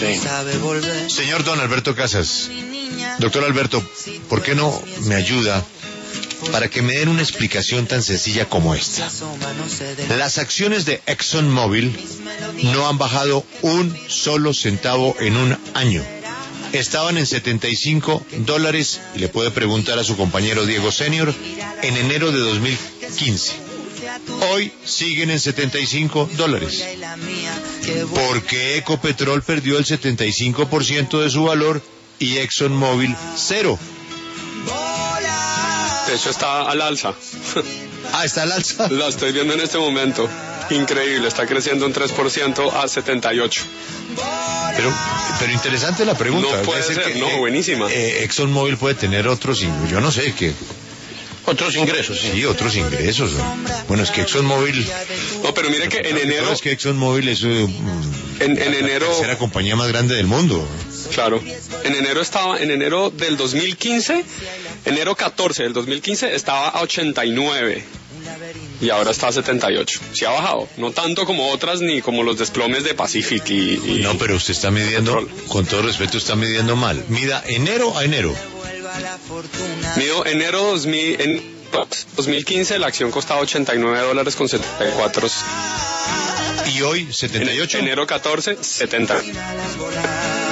Sí. Señor don Alberto Casas, doctor Alberto, ¿por qué no me ayuda para que me den una explicación tan sencilla como esta? Las acciones de ExxonMobil no han bajado un solo centavo en un año. Estaban en $75, y le puede preguntar a su compañero Diego Senior, en enero de 2015. Hoy siguen en $75. ¿Por qué Ecopetrol perdió el 75% de su valor y ExxonMobil cero? De hecho está al alza. Ah, ¿está al alza? La estoy viendo en este momento. Increíble, está creciendo un 3% a 78. Pero interesante la pregunta. No puede ser, no, buenísima. ExxonMobil puede tener otros, yo no sé qué. Otros ingresos, sí. Sí, otros ingresos. Bueno, es que ExxonMobil... No, pero mire que en enero... Es que ExxonMobil es en enero... la tercera compañía más grande del mundo. Claro. En enero del 2015, enero 14 del 2015 estaba a 89. Y ahora está a 78. Sí ha bajado. No tanto como otras, ni como los desplomes de Pacific y No, pero usted está midiendo, petróleo. con todo respeto, está midiendo mal. Mida enero a enero. Mido enero 2015, la acción costaba $89.74. Y hoy, 78. Enero 14, 70.